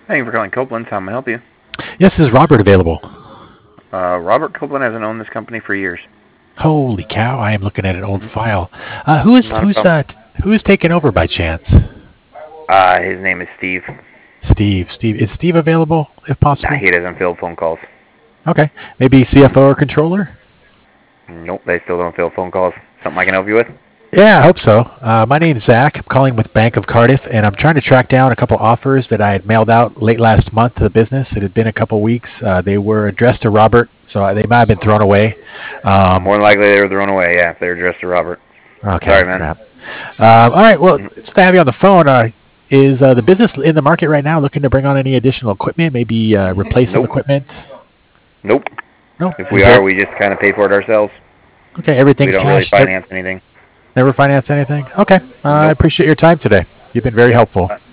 Thank you for calling Copeland's. How may I help you? Yes, is Robert available? Robert Copeland hasn't owned this company for years. Holy cow! I am looking at an old file. Who is Not a problem. who is taking over by chance? His name is Steve. Steve. Steve is Steve available if Nah, possible? he doesn't field phone calls. Okay, maybe CFO or controller. Nope, they still don't field phone calls. Something I can help you with? Yeah, I hope so. My name's Zach. I'm calling with Bank of Cardiff, and I'm trying to track down a couple offers that I had mailed out late last month to the business. It had been a couple weeks. They were addressed to Robert, so they might have been thrown away. More than likely they were thrown away, yeah, if they're addressed to Robert. Okay, Sorry, man. crap. All right, well, it's to have you on the phone. Is the business in the market right now looking to bring on any additional equipment, maybe replace some Nope. equipment? Nope. No. If we are, we just kind of pay for it ourselves. Okay, We everything's don't really cash. finance anything. Never finance anything? Okay. I Nope. appreciate your time today. You've been very helpful.